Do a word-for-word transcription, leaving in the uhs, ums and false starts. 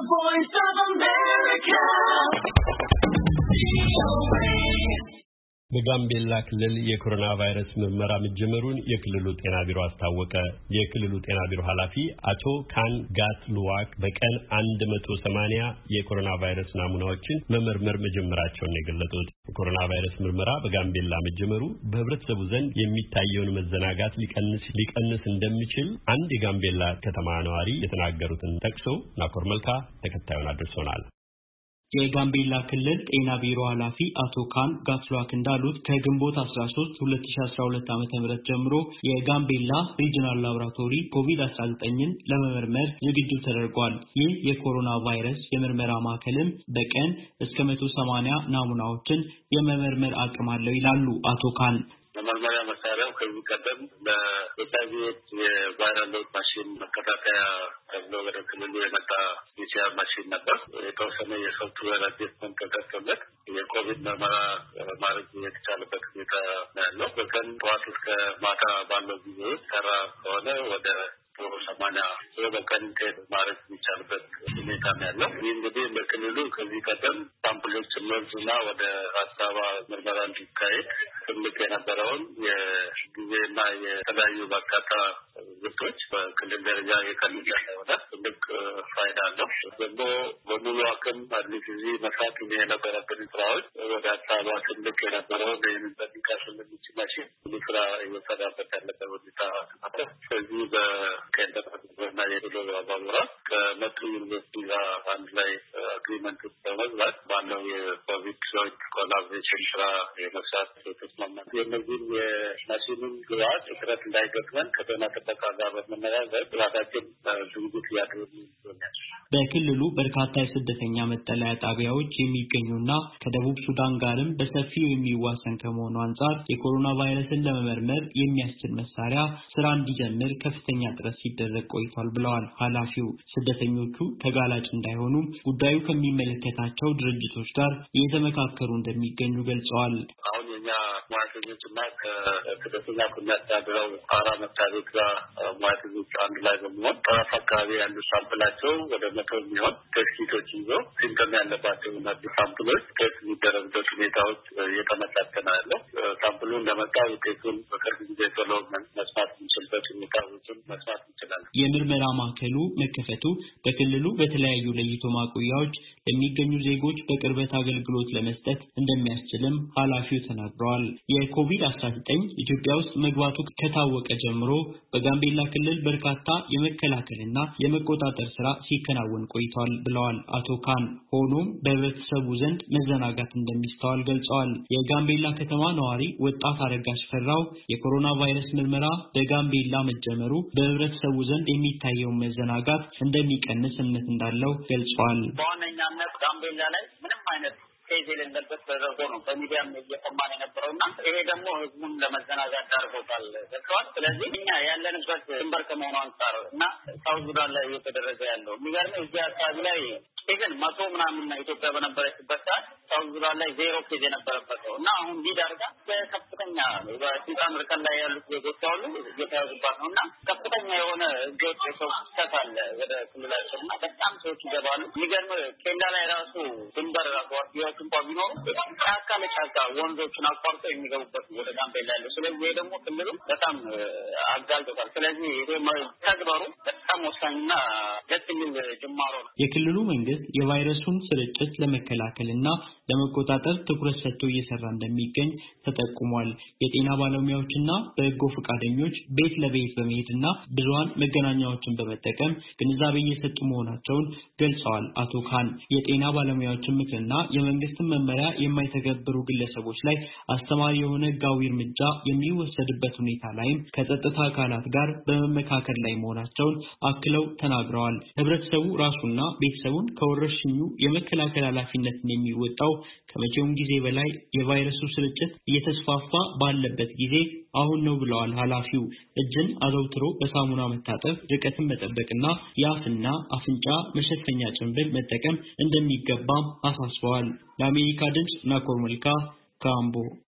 voice of America. በጋምቤላ ክልል የኮሮና ቫይረስ ምርመራ መጀመሩን የክልሉ ጤና ቢሮ አስታወቀ። የክልሉ ጤና ቢሮ ኃላፊ አቶ ካን ጋት ሉዋክ በቀን አንድ መቶ ሰማንያ የኮሮና ቫይረስ ናሙናዎችን መመርመር መጀመራቸውን የገለጹት የኮሮና ቫይረስ ምርመራ በጋምቤላ መጀመሩ በህብረተሰቡ ዘንድ የሚታየውን መዘናጋት ሊቀንስ ሊቀንስ እንደሚችል አንድ የጋምቤላ ከተማ ነዋሪ የተናገሩትን ጠቅሶ ናኮር መልካ ተከታዩን አድርሶናል። የጋምቤላ ክልል ጤና ቢሮ ኃላፊ አቶ ካን ጋትሉዋክ እንዳሉት ከግንቦት አስራ ሶስት ሁለት ሺህ አስራ ሁለት ዓመተ ምህረት ጀምሮ የጋምቤላ ሪጅናል ላቦራቶሪ ኮቪድ አስራ ዘጠኝን ለመመርመር ዝግጁ ተደርጓል። ይህ የኮሮና ቫይረስ የምርመራ ማዕከልም በቀን እስከ መቶ ሰማንያ ናሙናዎችን የመመርመር አቅም አለው ይላሉ አቶ ካን። መመርመሪያ መሳሪያው ከዚህ ቀደም ለኤችአይቪ የቫይራል ሎድ ማሽን መከታተያ ተብሎ ወደ ክልሉ የመጣ የሲአር ማሽን ነበር። የተወሰነ የሶፍትዌር አድጀስትመንት ተደርጎለት የኮቪድ ምርመራ ማድረግ የተቻለበት ሁኔታ ያለው በቀን ጠዋት እስከ ማታ ባለው ጊዜ ሰራ ከሆነ ወደ ሰማንያ በቀን ማድረግ የሚቻልበት ሁኔታ ነው ያለው። ይህ እንግዲህ በክልሉ ከዚህ ቀደም ሳምፕሎች መርዝና ወደ አዲስ አበባ ምርመራ እንዲካሄድ ትልቅ የነበረውን የጊዜና የተለያዩ በርካታ ውጤቶች በክልል ደረጃ የቀለለ የሆነ ትልቅ ፋይዳ አለው። ደግሞ በሙሉ አቅም አዲስ ጊዜ መስራት የነበረብን ስራዎች ወደ አዲስ አበባ ትልቅ የነበረውን በሚካሽን የሚችላሽን ስራ እየሰራበት ያለበት ሁኔታ አለ። ስለዚህ በቀንደና የድሎ አባሙራ ከመቱ ዩኒቨርሲቲ ጋር አንድ ላይ አግሪመንት በመግባት ባለው የኮቪድ ጆይንት ኮላቦሬሽን ስራ የመስራት ተስማምተናል። የእነዚህም የማሽኑን ግብአት እጥረት እንዳይገጥመን ከጤና ጥበቃ ጋር በመነጋገር ግብአታችን ዝግጅት እያደረጉ ይገኛል። በክልሉ በርካታ የስደተኛ መጠለያ ጣቢያዎች የሚገኙና ከደቡብ ሱዳን ጋርም በሰፊው የሚዋሰን ከመሆኑ አንጻር የኮሮና ቫይረስን ለመመርመር የሚያስችል መሳሪያ ስራ እንዲጀምር ከፍተኛ ጥረት ሲደረግ ቆይቷል ብለዋል ኃላፊው። ስደተኞቹ ተጋላጭ እንዳይሆኑ ጉዳዩ ከሚመለከታቸው ድርጅቶች ጋር እየተመካከሩ እንደሚገኙ ገልጸዋል። አሁን የኛ ሙያተኞችና ከስደተኛ ከሚያስተዳድረው አራ መታቤት ጋር ሙያተኞች አንድ ላይ በመሆን ጠረፍ አካባቢ ያሉ ሳምፕላቸው ወደ መቶ የሚሆን ቴስቶች ይዘው ሲምፕተም ያለባቸው እነዚህ ሳምፕሎች ቴስት የሚደረግበት ሁኔታዎች እየተመቻቸነ ያለው። ሳምፕሉ እንደመጣ ውጤቱን በቅርብ ጊዜ ቶሎ መስማት የሚችልበት ሁኔታዎችን መስማት እንችላለን። የምርመራ ማዕከሉ መከፈቱ በክልሉ በተለያዩ ለይቶ ማቆያዎች ለሚገኙ ዜጎች በቅርበት አገልግሎት ለመስጠት እንደሚያስችልም ኃላፊው ተናግረዋል። የኮቪድ አስራ ዘጠኝ ኢትዮጵያ ውስጥ መግባቱ ከታወቀ ጀምሮ በጋምቤላ ክልል በርካታ የመከላከልና የመቆጣጠር ስራ ሲከናወን ቆይቷል ብለዋል አቶ ካን። ሆኖም በህብረተሰቡ ዘንድ መዘናጋት እንደሚስተዋል ገልጸዋል። የጋምቤላ ከተማ ነዋሪ ወጣት አረጋሽ ፈራው የኮሮና ቫይረስ ምርመራ በጋምቤላ መጀመሩ በህብረተሰቡ ዘንድ የሚታየው መዘናጋት እንደሚቀንስ እምነት እንዳለው ገልጸዋል። በዋነኛነት ጋምቤላ ላይ ምንም አይነት ኬዝ የሌለበት ተደርጎ ነው በሚዲያም እየሰማን የነበረውና ይሄ ደግሞ ህዝቡን ለመዘናጋት ዳርጎታል ገልጸዋል። ስለዚህ እኛ ያለንበት ድንበር ከመሆኑ አንጻር እና ሳውዝ ሱዳን ላይ እየተደረገ ያለው የሚገርመው እዚህ አካባቢ ላይ ኢቨን መቶ ምናምን ኢትዮጵያ በነበረችበት ሰዓት ሳውዝ ሱዳን ላይ ዜሮ ኬዝ የነበረበት ነው እና አሁን ሊድ አድርጋ በከፍተኛ በስልጣን ርከን ላይ ያሉት ዜጎች አሉ እየተያዙባት ነው እና ከፍተኛ የሆነ ህገወጥ የሰው ፍሰት አለ ወደ ክልላችን እና በጣም ሰዎች ይገባሉ። የሚገርመው ኬንዳ ላይ ራሱ ድንበር አቋራጮች እንኳን ቢኖሩ ጫካ ለጫካ ወንዞችን አቋርጠው የሚገቡበት ወደ ጋምቤላ ያለው። ስለዚህ ይሄ ደግሞ ክልሉ በጣም አጋልጦታል። ስለዚህ ይሄ ተግባሩ በጣም ወሳኝና ደስ የሚል ጅማሮ ነው። የክልሉ መንግስት የቫይረሱን ስርጭት ለመከላከልና ለመቆጣጠር ትኩረት ሰጥቶ እየሰራ እንደሚገኝ ተጠቁሟል። የጤና ባለሙያዎችና በጎ ፈቃደኞች ቤት ለቤት በመሄድና ብዙሃን መገናኛዎችን በመጠቀም ግንዛቤ እየሰጡ መሆናቸውን ገልጸዋል አቶ ካን። የጤና ባለሙያዎችን ምክርና የመንግስትን መመሪያ የማይተገብሩ ግለሰቦች ላይ አስተማሪ የሆነ ህጋዊ እርምጃ የሚወሰድበት ሁኔታ ላይም ከጸጥታ አካላት ጋር በመመካከር ላይ መሆናቸውን አክለው ተናግረዋል። ህብረተሰቡ ራሱና ቤተሰቡን ከወረርሽኙ የመከላከል ኃላፊነትን የሚወጣው ከመቼውም ጊዜ በላይ የቫይረሱ ስርጭት እየተስፋፋ ባለበት ጊዜ አሁን ነው ብለዋል ኃላፊው። እጅን አዘውትሮ በሳሙና መታጠብ፣ ርቀትን መጠበቅና የአፍና አፍንጫ መሸፈኛ ጭንብል መጠቀም እንደሚገባም አሳስበዋል። ለአሜሪካ ድምጽ ናኮር መልካ ካምቦ